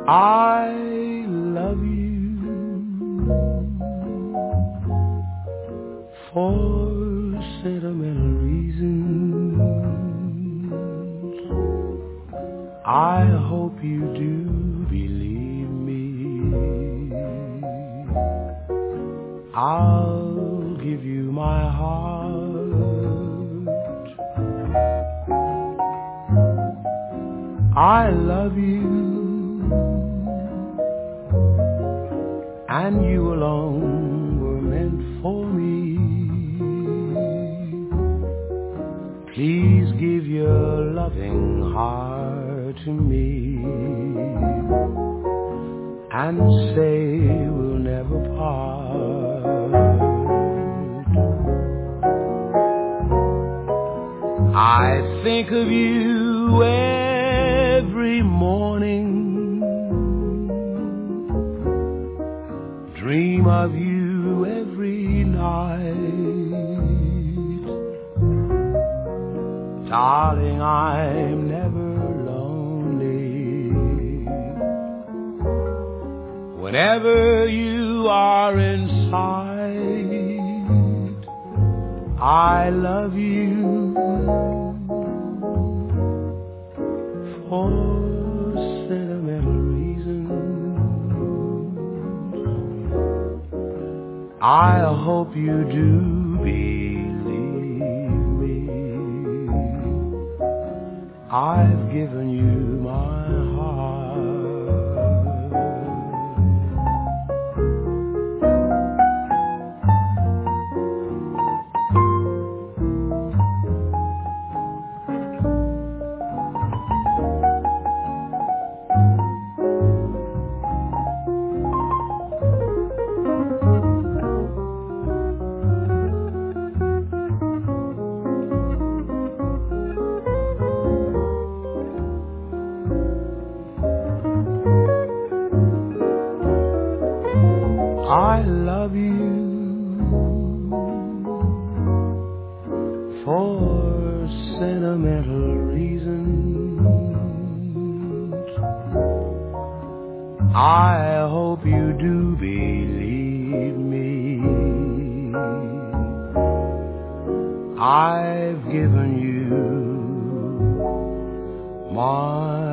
I love you for sentimental reasons. I hope you do believe me. I'll give you my heart. I love you, and you alone were meant for me. Please give your loving heart to me, and say we'll never part. I think of you every morning, dream of you every night. Darling, I'm never lonely whenever you are in sight. I love you for sentimental reasons. I hope you do believe me. I've given you my heart. I love you for sentimental reasons. I hope you do believe me. I've given you my